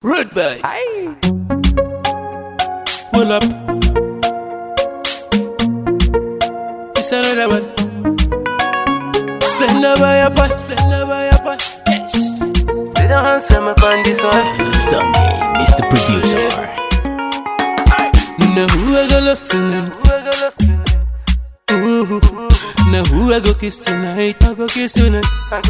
Rude boy. Aye. Pull up. It's another one. Splendor by your part. Splendor by your part. Yes. They don't answer me on this one. Sunday, Mr. Producer. Now who I go love tonight? Ooh. Now who I go kiss tonight? I go kiss tonight.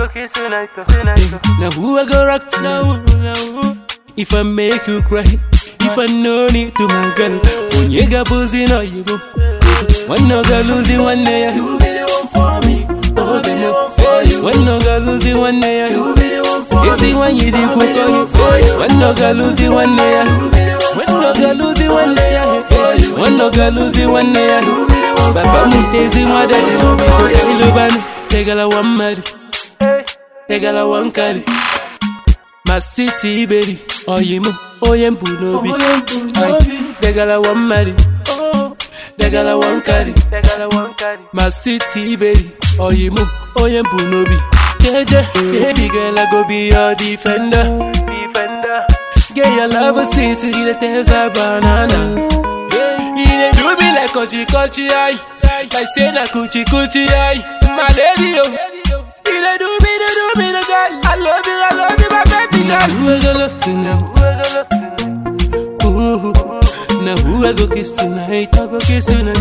Now who I go rock tonight? If I make you cry, if I know need to my girl, when you got buzzing or you go, one no girl losing one day, you be the one for me. Oh, be the one for you. One no girl losing one day, you be the one for me. You see when you do cook on for you. One no girl losing one day, you be the one. One no girl losing one day, for you. One no girl losing one day, you be the one. Papa mutezi mwada de lobi kwa ilubani. Tegala one mari, tegala one kari. My city baby, oyimu, oyembu nobi. Tegala one mari, tegala one kari. My city baby, oyimu, oyembu nobi. Jeje, baby girl, I go be your defender. Get your love a city, it tastes a banana. He do me like kochi aye, like say na kuchi aye. My lady yo, he do me the girl. I love you, my baby girl. Now who I go love tonight? Ooh, now who I go kiss tonight? I go kiss tonight.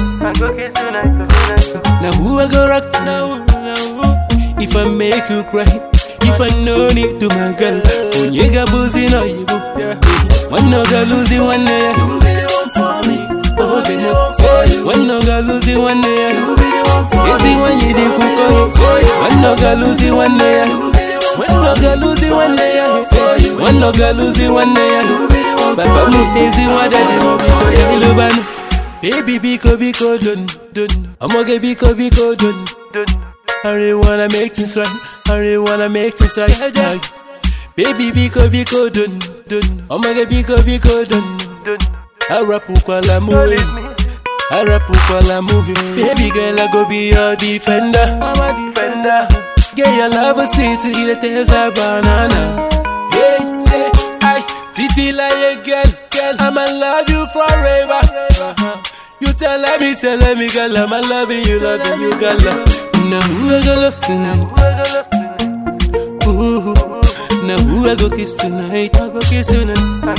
Now who I go rock tonight? If I make you cry, if I know need to my girl, when you got buzzing or you go, one no girl losing one day, you be the one for me. Oh, be the one for you. One no girl losing one day, you be the one for me. You see when you do cook on for you. One no girl losing one day, you be the one. One no girl losing one day, for you. One no girl losing one day, you be the one. Papa mutezi mwada de lobi kwa ilubani. Baby biko dun. Omoge biko dun. I really wanna make things right. Baby biko dun. Omoge biko dun. Arapu kwa la muhi. Baby girl, I go be your defender. I'm a defender. Get your love a city, it tastes a banana. Hey, say, I titi like a girl, I'ma love you forever. You tell me, girl, I'ma loving you, girl. Now who I go love tonight? Ooh, now who I go kiss tonight? I go kiss tonight.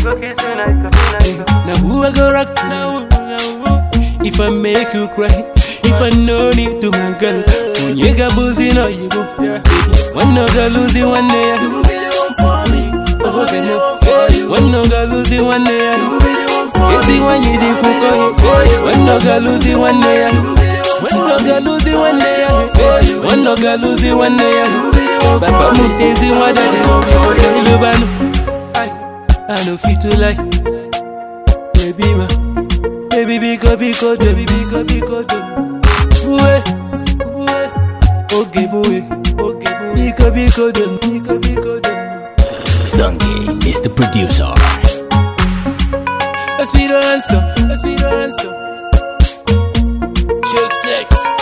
Now who I go rock tonight? If I make you cry, if I know need to my girl, when you got buzzing or you go, one no girl losing one day, you be the one for me. Oh, be the one for you. One no girl losing one day, you be the one for me. You see when you do cook on for you. One no girl losing one day, you be the one. One no girl losing one day, for you. One no girl losing one day, you be the one. Papa mutezi mwada de lobi kwa ilubani. I no fit to like, baby ma. Baby biko dun. Uwe, oge biko dun. Sunday, Mr. Producer. Let's be the answer. Check sex.